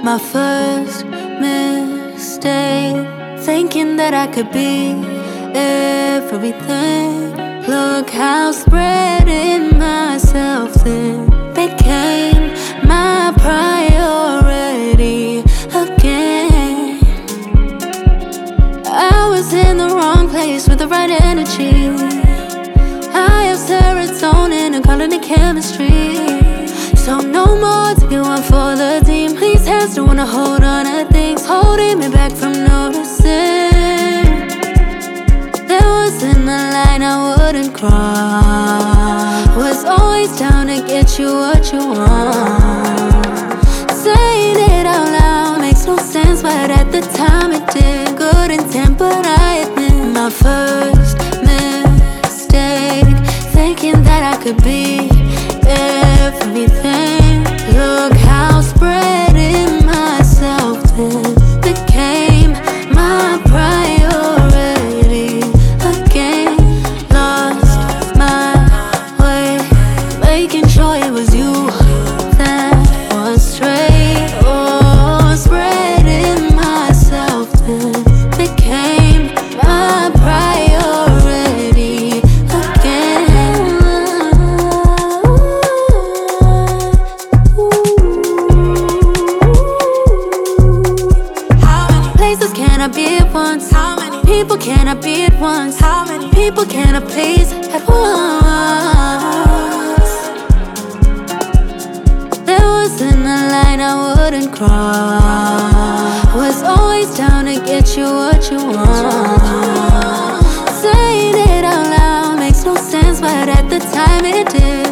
My first mistake, thinking that I could be everything. Look how spreading myself thin became my priority again. I was in the wrong place with the right energy. I have serotonin and calling it chemistry. So no more taking one for the team. These hands don't wanna hold on to things, holding me back from noticing. There wasn't a line I wouldn't cross. Was always down to get you what you want. Saying it out loud makes no sense, but at the time it did. Good intent, but I admit my first mistake, thinking that I could be everything. Look how spreading myself thin became my priority again. Lost my way, making sure it was you that was straight. Oh, spreading myself thin became my priority again. Places can I be at once? How many people can I be at once? How many people can I please at once? There wasn't a line I wouldn't cross. Was always down to get you what you want. Saying it out loud makes no sense, but at the time it did.